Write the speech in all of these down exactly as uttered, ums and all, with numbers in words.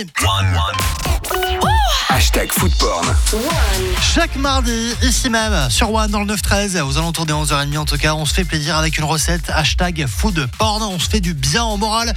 journée. Hashtag foodporn. Chaque mardi, ici même, sur One, dans le neuf treize, aux alentours des onze heures trente en tout cas, on se fait plaisir avec une recette. Hashtag foodporn, on se fait du bien en moral.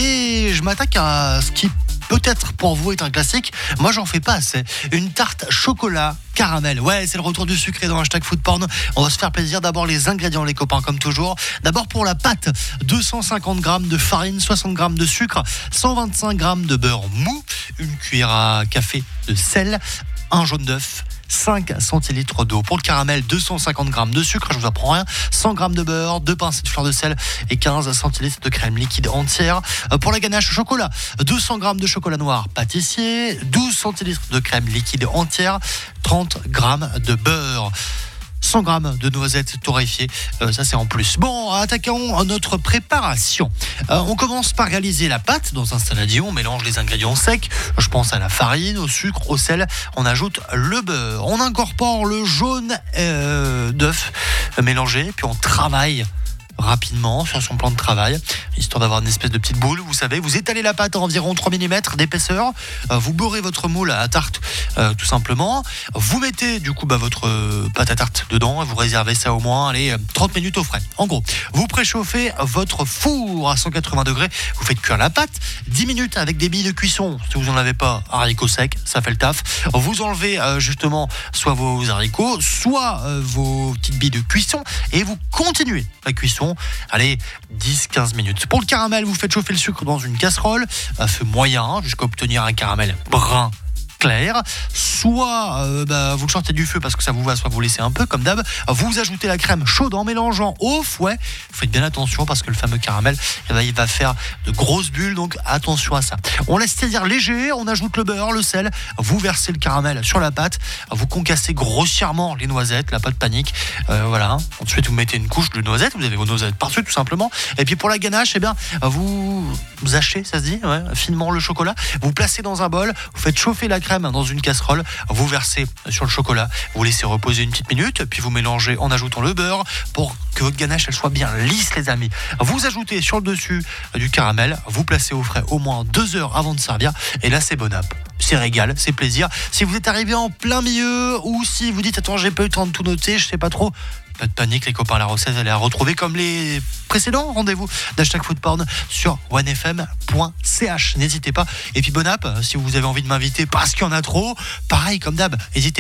Et je m'attaque à ce qui peut-être pour vous est un classique. Moi, j'en fais pas assez. Une tarte chocolat caramel. Ouais, c'est le retour du sucré dans Hashtag foodporn. On va se faire plaisir. D'abord, les ingrédients, les copains, comme toujours. D'abord, pour la pâte, deux cent cinquante grammes de farine, soixante grammes de sucre, cent vingt-cinq grammes de beurre mou, une cuillère à café de sel, un jaune d'œuf, cinq centilitres d'eau. Pour le caramel, deux cent cinquante grammes de sucre, je vous apprends rien, cent grammes de beurre, deux pincées de fleur de sel et quinze centilitres de crème liquide entière. Pour la ganache au chocolat, deux cents grammes de chocolat noir pâtissier, douze centilitres de crème liquide entière, trente grammes de beurre, cent grammes de noisettes torréfiées, euh, ça c'est en plus. Bon, attaquons notre préparation. Euh, on commence par réaliser la pâte dans un saladier. On mélange les ingrédients secs. Je pense à la farine, au sucre, au sel. On ajoute le beurre. On incorpore le jaune euh, d'œuf mélangé, puis on travaille rapidement sur son plan de travail, histoire d'avoir une espèce de petite boule. Vous savez, vous étalez la pâte à environ trois millimètres d'épaisseur, euh, vous beurrez votre moule à tarte euh, tout simplement, vous mettez du coup bah, votre euh, pâte à tarte dedans, vous réservez ça au moins allez, trente minutes au frais. En gros, vous préchauffez votre four à cent quatre-vingts degrés, vous faites cuire la pâte, dix minutes avec des billes de cuisson, si vous n'en avez pas, haricots secs, ça fait le taf. Vous enlevez euh, justement soit vos haricots, soit euh, vos petites billes de cuisson et vous continuez la cuisson. Allez, dix à quinze minutes. Pour le caramel, vous faites chauffer le sucre dans une casserole à feu moyen jusqu'à obtenir un caramel brun clair. Soit euh, bah, vous le sortez du feu parce que ça vous va, soit vous laissez un peu comme d'hab. Vous ajoutez la crème chaude en mélangeant au fouet. Vous faites bien attention parce que le fameux caramel, eh ben, il va faire de grosses bulles, donc attention à ça. On laisse saisir léger, on ajoute le beurre, le sel, vous versez le caramel sur la pâte, vous concassez grossièrement les noisettes, la pâte panique, euh, voilà. Ensuite vous mettez une couche de noisettes, vous avez vos noisettes par-dessus tout simplement. Et puis pour la ganache, eh bien vous, vous hachez, ça se dit, ouais, finement le chocolat, vous placez dans un bol, vous faites chauffer la crème dans une casserole, vous versez sur le chocolat, vous laissez reposer une petite minute, puis vous mélangez en ajoutant le beurre pour que votre ganache elle soit bien lisse les amis. Vous ajoutez sur le dessus du caramel, vous placez au frais au moins deux heures avant de servir et là c'est bon app. C'est régal, c'est plaisir. Si vous êtes arrivé en plein milieu ou si vous dites attends j'ai pas eu le temps de tout noter, je sais pas trop, pas de panique les copains, la recette elle est à retrouver comme les précédents rendez-vous d'Hashtag foodporn sur one f m point c h. N'hésitez pas. Et puis bon app, si vous avez envie de m'inviter parce qu'il y en a trop, pareil comme d'hab, n'hésitez